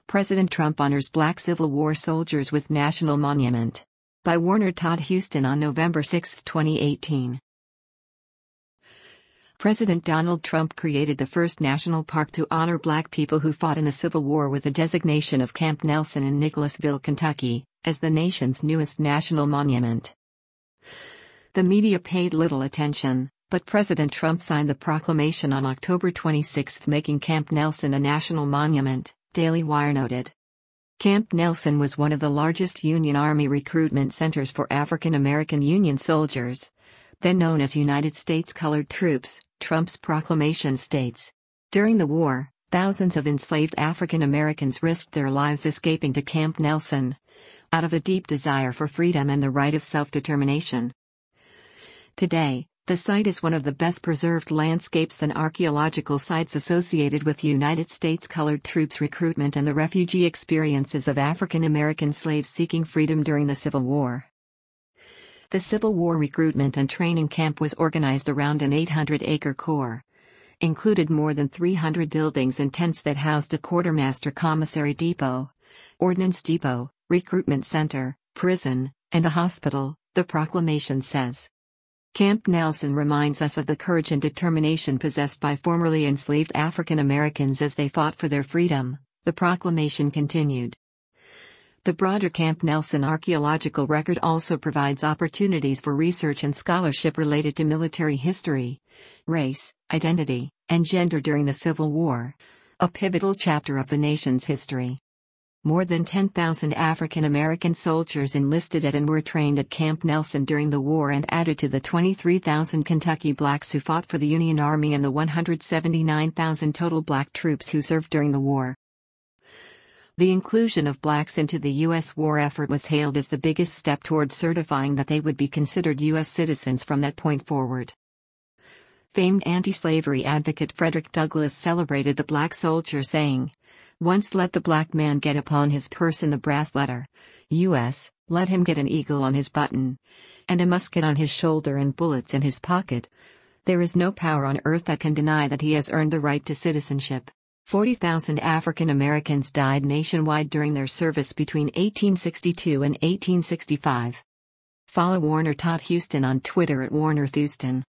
President Trump honors Black Civil War soldiers with National Monument. By Warner Todd Huston on November 6, 2018. President Donald Trump created the first national park to honor Black people who fought in the Civil War with the designation of Camp Nelson in Nicholasville, Kentucky, as the nation's newest national monument. The media paid little attention, but President Trump signed the proclamation on October 26, making Camp Nelson a national monument, Daily Wire noted. Camp Nelson was one of the largest Union Army recruitment centers for African American Union soldiers, then known as United States Colored Troops. Trump's proclamation states, "During the war, thousands of enslaved African Americans risked their lives escaping to Camp Nelson, out of a deep desire for freedom and the right of self-determination." Today, the site is one of the best preserved landscapes and archaeological sites associated with United States Colored Troops recruitment and the refugee experiences of African American slaves seeking freedom during the Civil War. The Civil War recruitment and training camp was organized around an 800-acre core. Included more than 300 buildings and tents that housed a quartermaster commissary depot, ordnance depot, recruitment center, prison, and a hospital, the proclamation says. Camp Nelson reminds us of the courage and determination possessed by formerly enslaved African Americans as they fought for their freedom, the proclamation continued. The broader Camp Nelson archaeological record also provides opportunities for research and scholarship related to military history, race, identity, and gender during the Civil War, a pivotal chapter of the nation's history. More than 10,000 African American soldiers enlisted at and were trained at Camp Nelson during the war and added to the 23,000 Kentucky blacks who fought for the Union Army and the 179,000 total black troops who served during the war. The inclusion of blacks into the U.S. war effort was hailed as the biggest step toward certifying that they would be considered U.S. citizens from that point forward. Famed anti-slavery advocate Frederick Douglass celebrated the black soldier saying, "Once let the black man get upon his person the brass letter, U.S., let him get an eagle on his button, and a musket on his shoulder and bullets in his pocket. There is no power on earth that can deny that he has earned the right to citizenship." 40,000 African Americans died nationwide during their service between 1862 and 1865. Follow Warner Todd Huston on Twitter at WarnerThouston.